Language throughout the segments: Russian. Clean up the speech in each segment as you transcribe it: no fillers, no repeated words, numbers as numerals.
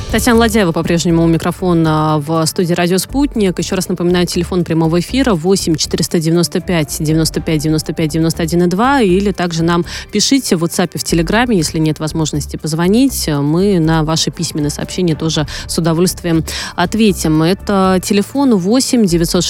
Татьяна Ладяева по-прежнему у микрофона в студии «Радио Спутник». Еще раз напоминаю, телефон прямого эфира 8 495 95 95 91 2. Или также нам пишите в WhatsApp и в Телеграме, если нет возможности позвонить. Мы на ваши письменные сообщения тоже с удовольствием ответим. Это телефон 8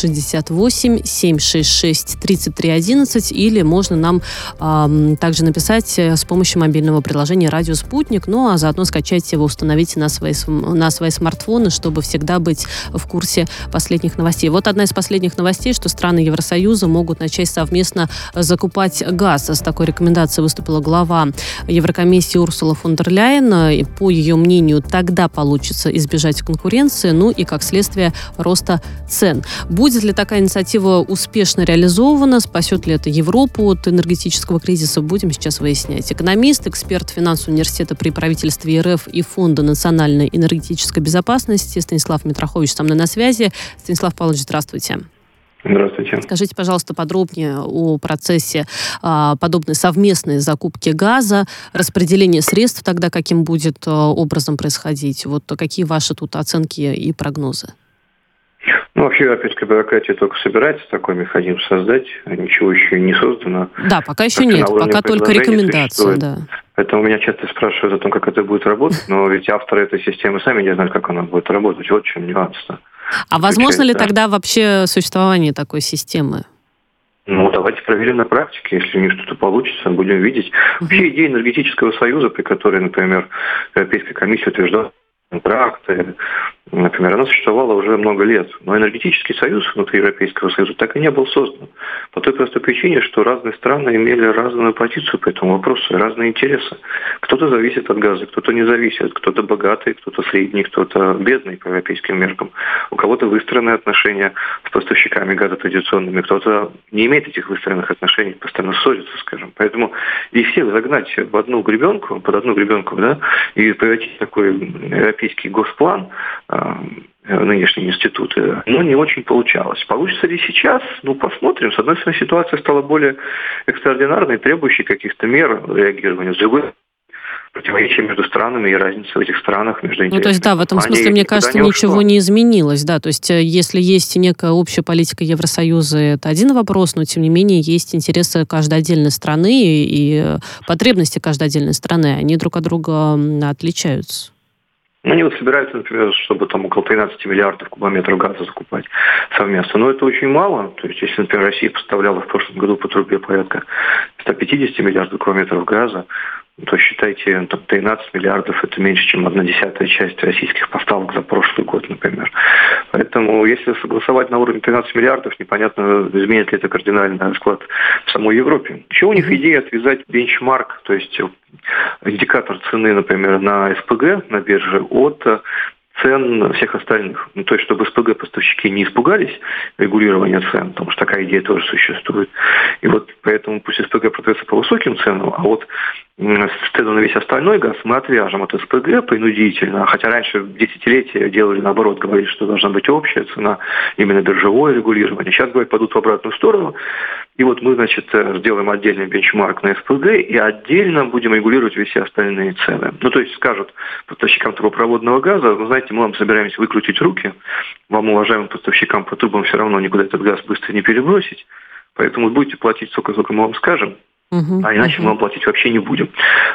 968 766 33 11. Или можно нам также написать с помощью мобильного приложения «Радио Спутник». Ну, а заодно скачайте его, установите на свои смартфоны, чтобы всегда быть в курсе последних новостей. Вот одна из последних новостей, что страны Евросоюза могут начать совместно закупать газ. С такой рекомендацией выступила глава Еврокомиссии Урсула фон дер Ляйен. И по ее мнению, тогда получится избежать конкуренции, ну и, как следствие, роста цен. Будет ли такая инициатива успешно реализована? Спасет ли это Европу от энергетического кризиса? Будем сейчас выяснять. Экономист, эксперт финансового университета при правительстве РФ и Фонда национальной энергетической безопасности Станислав Митрохович со мной на связи. Станислав Павлович, здравствуйте. Здравствуйте. Скажите, пожалуйста, подробнее о процессе подобной совместной закупки газа, распределение средств тогда каким будет образом происходить. Вот какие ваши тут оценки и прогнозы? Ну, вообще, европейская бюрократия только собирается такой механизм создать, ничего еще не создано. Да, пока еще нет, пока только рекомендация, да. Поэтому меня часто спрашивают о том, как это будет работать, но ведь авторы этой системы сами не знают, как она будет работать. Вот в чем нюанс-то. А возможно ли тогда вообще существование такой системы? Ну, давайте проверим на практике. Если у них что-то получится, будем видеть. Вообще идея энергетического союза, при которой, например, Европейская комиссия утверждала контракты, например, она существовала уже много лет. Но энергетический союз внутри Европейского союза так и не был создан. По той простой причине, что разные страны имели разную позицию по этому вопросу, разные интересы. Кто-то зависит от газа, кто-то не зависит, кто-то богатый, кто-то средний, кто-то бедный по европейским меркам. У кого-то выстроенные отношения с поставщиками газа традиционными, кто-то не имеет этих выстроенных отношений, постоянно ссорится, скажем. Поэтому и всех загнать в одну гребенку, под одну гребенку, да, и превратить в такой европейский госплан, нынешние институты, но не очень получалось. Получится ли сейчас? Ну, посмотрим. С одной стороны, ситуация стала более экстраординарной, требующей каких-то мер реагирования. С другой, противоречия между странами и разница в этих странах между интересами. Ну, то есть, да, в этом смысле, мне кажется, ничего не изменилось, да, то есть, если есть некая общая политика Евросоюза, это один вопрос, но, тем не менее, есть интересы каждой отдельной страны и потребности каждой отдельной страны, они друг от друга отличаются. Они вот собираются, например, чтобы там около 13 миллиардов кубометров газа закупать совместно. Но это очень мало. То есть, если, например, Россия поставляла в прошлом году по трубе порядка 150 миллиардов кубометров газа, то считайте, там 13 миллиардов – это меньше, чем 1/10 часть российских поставок за прошлый год, например. Поэтому, если согласовать на уровне 13 миллиардов, непонятно, изменит ли это кардинальный расклад в самой Европе. Еще у них идея отвязать бенчмарк, то есть индикатор цены, например, на СПГ, на бирже, от цен всех остальных. Ну, то есть, чтобы СПГ-поставщики не испугались регулирования цен, потому что такая идея тоже существует. И вот поэтому пусть СПГ продается по высоким ценам, а вот цену на весь остальной газ мы отвяжем от СПГ принудительно. Хотя раньше десятилетия делали наоборот, говорили, что должна быть общая цена, именно биржевое регулирование. Сейчас, говорят, пойдут в обратную сторону. И вот мы, значит, сделаем отдельный бенчмарк на СПГ и отдельно будем регулировать все остальные цены. Ну, то есть скажут поставщикам трубопроводного газа, вы знаете, мы вам собираемся выкрутить руки, вам, уважаемым поставщикам по трубам, все равно никуда этот газ быстро не перебросить, поэтому будете платить столько, сколько мы вам скажем, а иначе мы вам платить вообще не будем.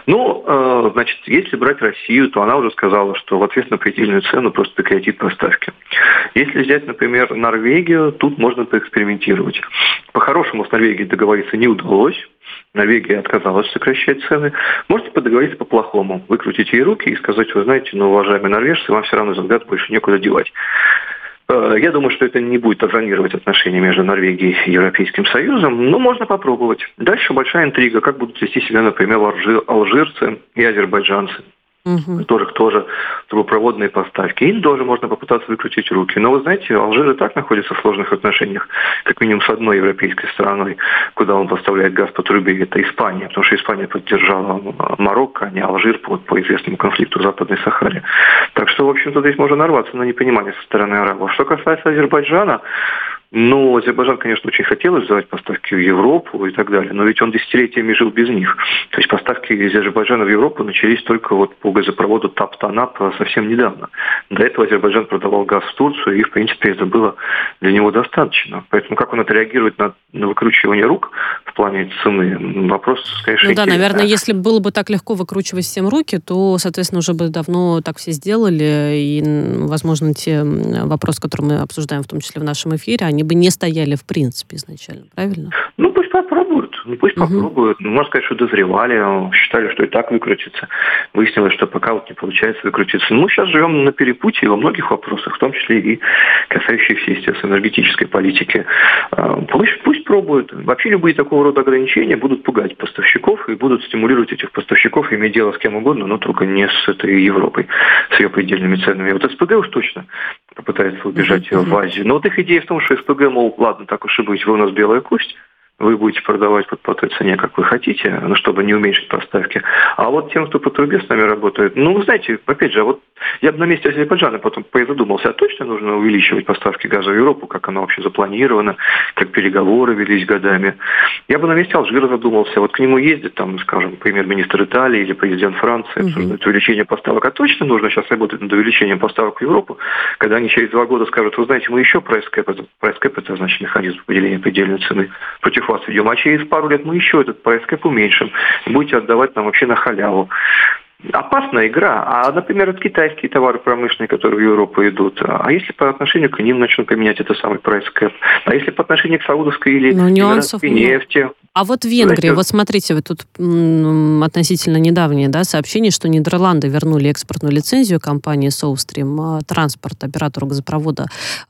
Ну, значит, если брать Россию, то она уже сказала, что в ответ на предельную цену просто прекратит поставки. Если взять, например, Норвегию, тут можно поэкспериментировать. По-хорошему с Норвегией договориться не удалось. Норвегия отказалась сокращать цены. Можете договориться по-плохому. Выкрутить ей руки и сказать, вы знаете, ну, уважаемые норвежцы, вам все равно этот газ больше некуда девать. Я думаю, что это не будет травмировать отношения между Норвегией и Европейским Союзом, но можно попробовать. Дальше большая интрига, как будут вести себя, например, алжирцы и азербайджанцы. Которых тоже трубопроводные поставки. Им тоже можно попытаться выкрутить руки. Но вы знаете, Алжир и так находится в сложных отношениях, как минимум с одной европейской страной, куда он поставляет газ по трубе, это Испания, потому что Испания поддержала Марокко, а не Алжир по известному конфликту в Западной Сахаре. Так что, в общем-то, здесь можно нарваться на непонимание со стороны арабов. Что касается Азербайджана, Ну, Азербайджан, конечно, очень хотел развивать поставки в Европу и так далее, но ведь он десятилетиями жил без них. То есть поставки из Азербайджана в Европу начались только вот по газопроводу ТАП-ТАНАП совсем недавно. До этого Азербайджан продавал газ в Турцию, и, в принципе, это было для него достаточно. Поэтому как он отреагирует на выкручивание рук в плане цены, вопрос, конечно, Ну да, интересный. наверное, если было бы так легко выкручивать всем руки, то, соответственно, уже бы давно так все сделали, и, возможно, те вопросы, которые мы обсуждаем, в том числе в нашем эфире, они бы не стояли в принципе изначально, правильно? Ну, пусть попробуют. Попробуют. Ну, можно сказать, что дозревали, считали, что и так выкрутится. Выяснилось, что пока вот не получается выкрутиться. Ну, сейчас живем на перепутье во многих вопросах, в том числе и касающихся, естественно, энергетической политики. Пусть пробуют. Вообще любые такого рода ограничения будут пугать поставщиков и будут стимулировать этих поставщиков иметь дело с кем угодно, но только не с этой Европой, с ее предельными ценами. Вот СПГ уж точно попытается убежать в Азию. Но вот их идея в том, что СПГ, мол, ладно, так уж и быть, вы у нас белая кость, вы будете продавать по той цене, как вы хотите, ну, чтобы не уменьшить поставки. А вот тем, кто по трубе с нами работает, ну, вы знаете, опять же, вот я бы на месте Азербайджана потом задумался, а точно нужно увеличивать поставки газа в Европу, как оно вообще запланировано, как переговоры велись годами. Я бы на месте Алжира задумался, вот к нему ездит, там, скажем, премьер-министр Италии или президент Франции, обсуждают увеличение поставок. А точно нужно сейчас работать над увеличением поставок в Европу, когда они через 2 года скажут, вы знаете, мы еще прайс-кэп, это значит механизм определения предельной цены, против вас ведем, а через пару лет мы еще этот прайс-кэп уменьшим, будете отдавать нам вообще на халяву. Опасная игра. А, например, это китайские товары промышленные, которые в Европу идут. А если по отношению к ним начнут применять это самый прайс-кэп? А если по отношению к саудовской или эмиратской нефти? А вот Венгрия, вот смотрите, вот тут относительно недавнее сообщение, что Нидерланды вернули экспортную лицензию компании Southstream транспорт, оператору газопровода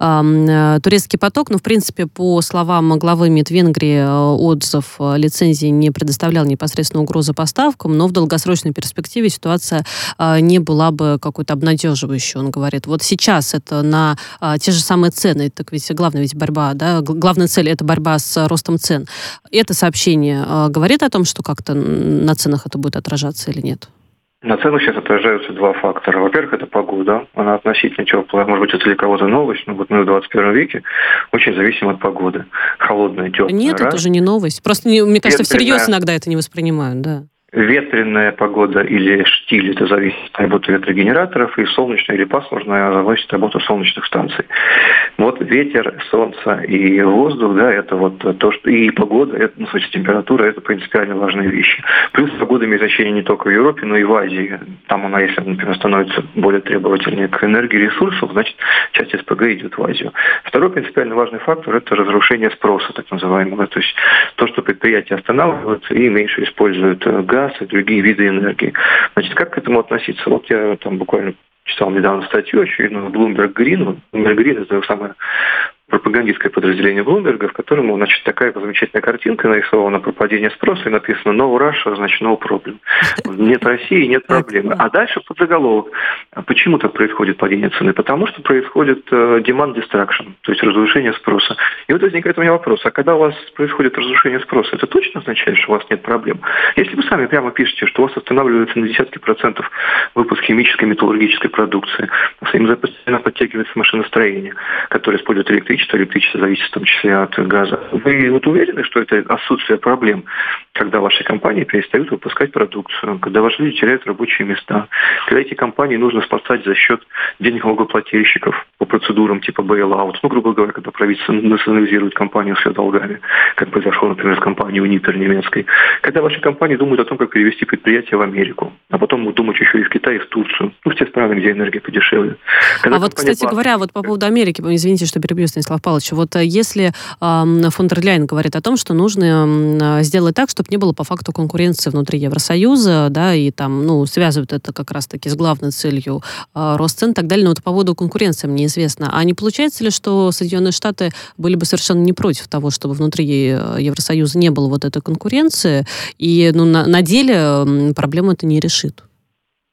«Турецкий поток». Ну, в принципе, по словам главы МИД Венгрии, отзыв лицензии не предоставлял непосредственно угрозы поставкам, но в долгосрочной перспективе ситуация не была бы какой-то обнадеживающей, он говорит. Вот сейчас это на те же самые цены, так ведь главная борьба, главная цель — это борьба с ростом цен. Это сообщение говорит о том, что как-то на ценах это будет отражаться или нет? На ценах сейчас отражаются 2 фактора. Во-первых, это погода. Она относительно теплая. Может быть, это для кого-то новость, но вот мы в 21 веке очень зависим от погоды. Холодная, теплая. Нет, это уже не новость. Просто, мне кажется, всерьез иногда это не воспринимают, да. Ветреная погода или штиль, это зависит от работы ветрогенераторов, и солнечная или пасмурная зависит от работы солнечных станций. Вот ветер, солнце и воздух, это вот то, что и погода, это, в смысле, температура, это принципиально важные вещи. Плюс погода имеет значение не только в Европе, но и в Азии. Там она, если, например, становится более требовательнее к энергии и ресурсам, значит, часть СПГ идет в Азию. Второй принципиально важный фактор – это разрушение спроса, так называемого. То есть то, что предприятия останавливаются и меньше используют газ и другие виды энергии. Значит, как к этому относиться? Вот я там буквально читал недавно статью очередную Bloomberg Green. Bloomberg Green – это самое пропагандистское подразделение Блумберга, в котором, значит, такая замечательная картинка нарисована про падение спроса, и написано «No Russia», значит «No problem». Нет России, нет проблемы. А дальше подзаголовок. Почему так происходит падение цены? Потому что происходит demand destruction, то есть разрушение спроса. И вот возникает у меня вопрос, а когда у вас происходит разрушение спроса, это точно означает, что у вас нет проблем? Если вы сами прямо пишете, что у вас останавливается на десятки процентов выпуск химической, металлургической продукции, им постоянно подтягивается машиностроение, которое использует электричество зависит в том числе от газа. Вы вот уверены, что это отсутствие проблем, когда ваши компании перестают выпускать продукцию, когда ваши люди теряют рабочие места, когда эти компании нужно спасать за счет денег налогоплательщиков по процедурам типа bailout, грубо говоря, когда правительство национализирует компанию с ее долгами, как произошло, например, с компанией Uniper немецкой, когда ваши компании думают о том, как перевести предприятие в Америку, а потом думать еще и в Китай, и в Турцию, в те страны, где энергия подешевле. Когда вот, кстати говоря, вот по поводу Америки, извините, что перебью, Станислав Павлович, вот если фон дер Ляйен говорит о том, что нужно сделать так, чтобы не было по факту конкуренции внутри Евросоюза, и там, связывают это как раз-таки с главной целью рост цен и так далее, но вот по поводу конкуренции мне известно. А не получается ли, что Соединенные Штаты были бы совершенно не против того, чтобы внутри Евросоюза не было вот этой конкуренции, и на деле проблему это не решит?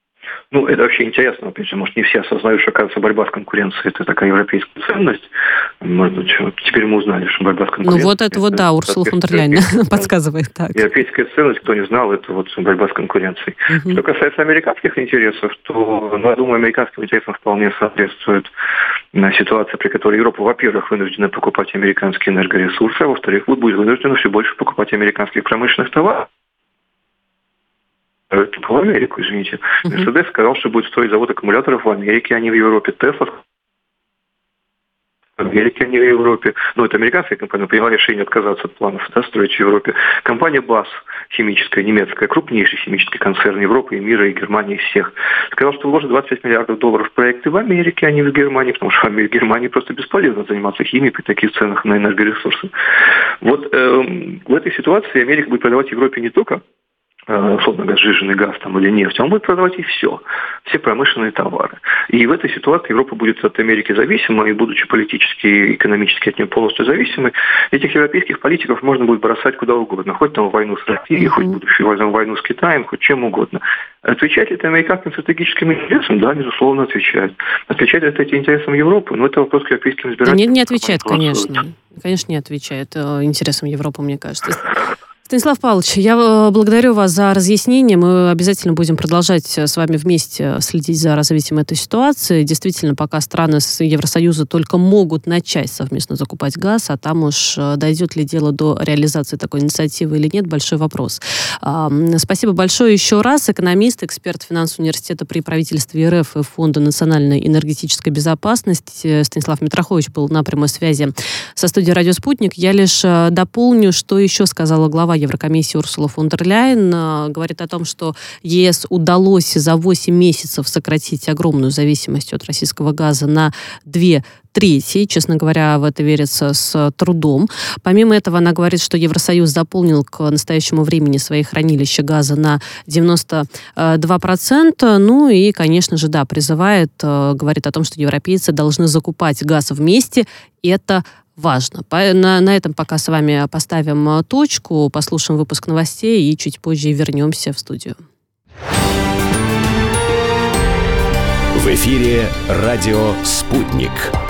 Ну, это вообще интересно, опять же, может, не все осознают, что, оказывается, борьба с конкуренцией – это такая европейская ценность. Может быть, теперь мы узнали, что борьба с конкуренцией… Ну, вот это вот, да, Урсула фон дер Ляйен подсказывает так. Европейская ценность, кто не знал, это вот борьба с конкуренцией. Что касается американских интересов, то, я думаю, американским интересам вполне соответствует ситуация, при которой Европа, во-первых, вынуждена покупать американские энергоресурсы, а во-вторых, будет вынуждена все больше покупать американских промышленных товаров. Это в Америку, извините. Мерседес сказал, что будет строить завод аккумуляторов в Америке, а не в Европе. Тесла в Америке, а не в Европе. Ну, это американская компания, приняла решение отказаться от планов, строить в Европе. Компания БАС, химическая, немецкая, крупнейший химический концерн Европы и мира, и Германии, всех, сказал, что вложит $25 миллиардов в проекты в Америке, а не в Германии, потому что в Германии просто бесполезно заниматься химией при таких ценах на энергоресурсы. Вот в этой ситуации Америка будет продавать Европе не только условно говоря, сжиженный газ там, или нефть, он будет продавать и все промышленные товары. И в этой ситуации Европа будет от Америки зависима, и будучи политически и экономически от нее полностью зависимой, этих европейских политиков можно будет бросать куда угодно, хоть там войну с Россией, хоть будущую войну с Китаем, хоть чем угодно. Отвечает ли это американским стратегическим интересам? Да, безусловно, отвечает. Отвечает ли это интересам Европы? Но это вопрос к европейским избирателям. Да не отвечает, конечно. Конечно, не отвечает интересам Европы, мне кажется. Станислав Павлович, я благодарю вас за разъяснение. Мы обязательно будем продолжать с вами вместе следить за развитием этой ситуации. Действительно, пока страны Евросоюза только могут начать совместно закупать газ, а там уж дойдет ли дело до реализации такой инициативы или нет, большой вопрос. Спасибо большое еще раз. Экономист, эксперт финансового университета при правительстве РФ и Фонда национальной энергетической безопасности Станислав Митрохович был на прямой связи со студией «Радио Спутник». Я лишь дополню, что еще сказала глава Еврокомиссии Урсула фон дер Ляйен. Говорит о том, что ЕС удалось за 8 месяцев сократить огромную зависимость от российского газа на 2/3. Честно говоря, в это верится с трудом. Помимо этого, она говорит, что Евросоюз заполнил к настоящему времени свои хранилища газа на 92%. Ну и, конечно же, да, призывает, говорит о том, что европейцы должны закупать газ вместе. И это важно. На этом пока с вами поставим точку, послушаем выпуск новостей и чуть позже вернемся в студию. В эфире «Радио Спутник».